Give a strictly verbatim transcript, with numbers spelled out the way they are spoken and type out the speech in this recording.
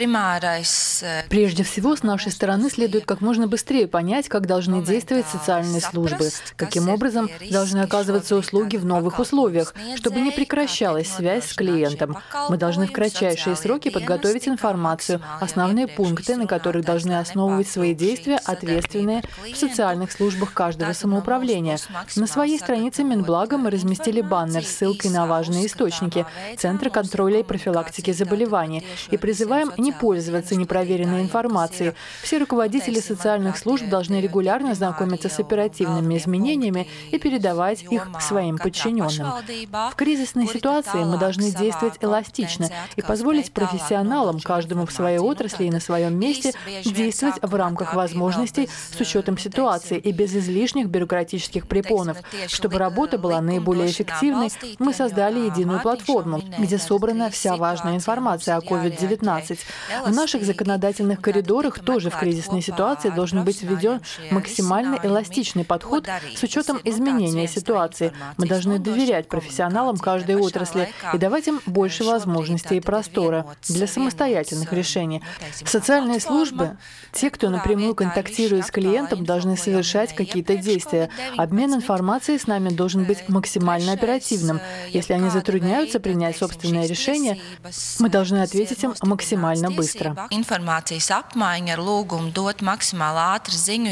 Прежде всего, с нашей стороны следует как можно быстрее понять, как должны действовать социальные службы, каким образом должны оказываться услуги в новых условиях, чтобы не прекращалась связь с клиентом. Мы должны в кратчайшие сроки подготовить информацию, основные пункты, на которых должны основывать свои действия ответственные в социальных службах каждого самоуправления. На своей странице Минблага мы разместили баннер с ссылкой на важные источники Центра контроля и профилактики заболеваний и призываем не пользоваться непроверенной информацией. Все руководители социальных служб должны регулярно знакомиться с оперативными изменениями и передавать их своим подчиненным. В кризисной ситуации мы должны действовать эластично и позволить профессионалам, каждому в своей отрасли и на своем месте, действовать в рамках возможностей с учетом ситуации и без излишних бюрократических препонов. Чтобы работа была наиболее эффективной, мы создали единую платформу, где собрана вся важная информация о ковид девятнадцать. В наших законодательных коридорах тоже в кризисной ситуации должен быть введен максимально эластичный подход с учетом изменения ситуации. Мы должны доверять профессионалам каждой отрасли и давать им больше возможностей и простора для самостоятельных решений. Социальные службы, те, кто напрямую контактирует с клиентом, должны совершать какие-то действия. Обмен информацией с нами должен быть максимально оперативным. Если они затрудняются принять собственное решение, мы должны ответить им максимально быстро.